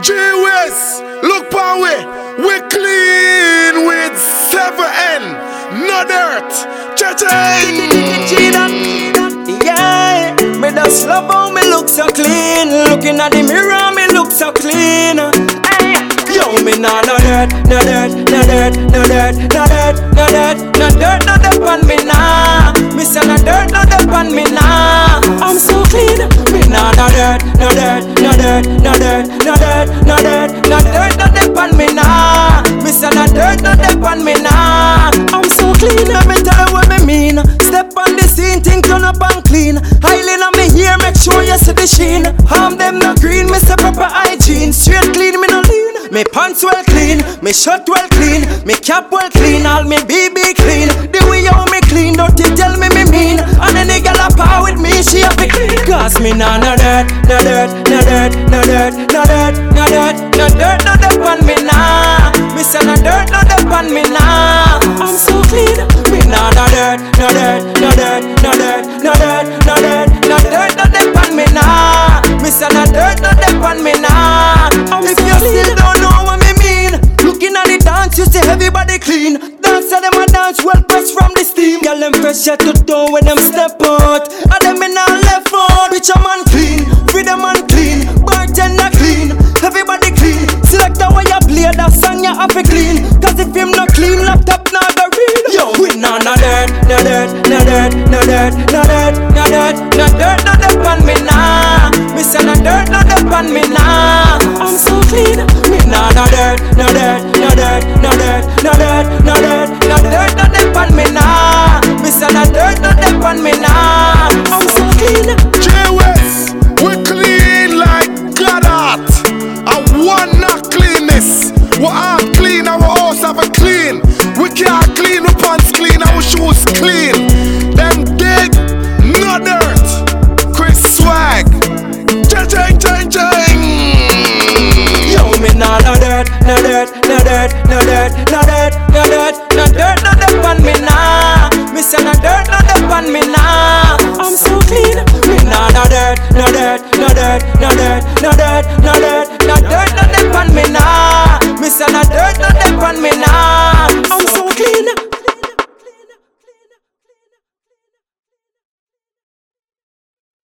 G-West, look power, we clean with 7N, no dirt, cha-ching. Yeah, me just love how me look so clean. Looking at the mirror, me look so clean. Yo, me nah no dirt, no dirt, no dirt, no dirt, no dirt, no dirt, no dirt, no dirt on me nah. Me say no dirt, no dirt on me nah. I'm so clean. Me nah no dirt, no dirt, no dirt, no dirt, no dirt, no dirt, no dirt, no dirt on me nah. Me say no dirt, no dirt on me nah. I'm so clean. Let me tell you what me mean. Step on the scene, think turn up and clean. Highline on me here, make sure you see the sheen. Harm them no green, me say proper hygiene. Straight clean, me no lean. Me pants well clean, me shirt well clean, me cap well clean, all me BB clean. The way how me clean, don't you tell me mean. And any girl a power with me, she have to clean. Cause me nah no dirt, no dirt, no dirt, no dirt, no dirt, no dirt, no dirt, no dirt on me nah. Me say no dirt, no dirt on me nah. I'm so clean. Me nah no dirt, no dirt, no dirt, no dirt, no dirt, no dirt, no dirt, no dirt on me nah. Me say no dirt, no dirt on me nah. If you still don't know what me mean, looking at the dance, you see everybody clean. Dance them a dance well pressed from the steam. Girl them fresh head to toe when them step out. And them in our left foot, which a man clean, free them man clean, bartender clean, everybody clean. Select the way you play that song you have to clean. Cause if him not clean, laptop not go read. Yo, we nah no dirt, no dirt, no dirt, no dirt, no dirt, no dirt, no dirt, no dirt on me nah. Me say no dirt, no dirt on me nah. I'm so clean. Me nah no dirt, no dirt, no dirt, no dirt, no dirt, no dirt, no dirt, no dirt on me nah. Me say no dirt, no dirt on me nah. I'm so clean. G-West, we clean like God art. I want not cleanness. We are clean, our house have a clean. We can't clean, we pants clean, our shoes clean. Them dig, no dirt. Chris Swag, cha-ching, cha-ching. Yo, me nah no dirt, no dirt, no dirt, no dirt, no dirt, no dirt, no dirt,